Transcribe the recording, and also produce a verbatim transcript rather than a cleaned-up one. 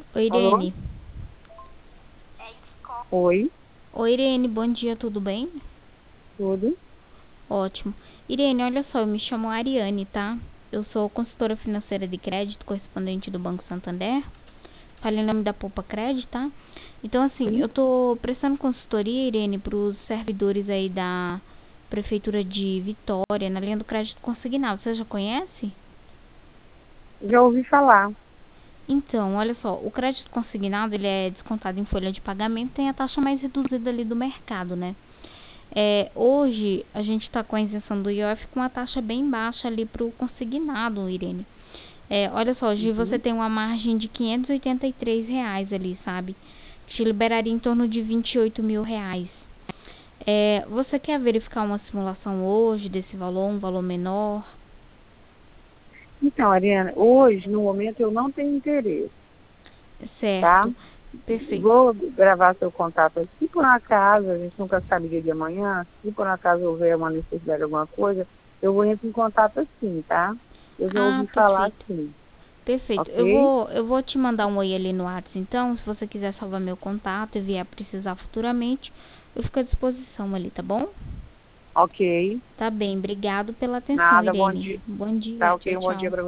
Oi, Alô? Irene. Oi, Oi, Irene, bom dia, tudo bem? tudo? Ótimo. Irene, olha só, eu me chamo Ariane, tá? Eu sou consultora financeira de crédito, correspondente do Banco Santander. Falei em nome da Poupa Crédito, tá? Então, assim, Sim. eu tô prestando consultoria, Irene, pros servidores aí da Prefeitura de Vitória, na linha do crédito consignado. Você já conhece? Já ouvi falar. Então, olha só, o crédito consignado, ele é descontado em folha de pagamento, tem a taxa mais reduzida ali do mercado, né? É, hoje a gente está com a isenção do I O F com uma taxa bem baixa ali para o consignado, Irene. É, olha só, hoje você Uhum. tem uma margem de quinhentos e oitenta e três reais ali, sabe? Que te liberaria em torno de vinte e oito mil reais. É, você quer verificar uma simulação hoje desse valor, um valor menor? Então, Ariana, hoje, no momento, eu não tenho interesse, tá? Certo, perfeito. Vou gravar seu contato aqui. Se por um acaso, a gente nunca sabe o dia de amanhã, se por um acaso houver uma necessidade de alguma coisa, eu vou entrar em contato assim, tá? Eu já Ah, ouvi falar perfeito. assim, Perfeito. Eu ok? vou, eu vou te mandar um oi ali no WhatsApp, então, se você quiser salvar meu contato e vier precisar futuramente, eu fico à disposição ali, tá bom? Ok. Tá bem, obrigado pela atenção, Nada, bom dia. Irene. Bom Tá dia, ok, tchau, um bom dia tchau. para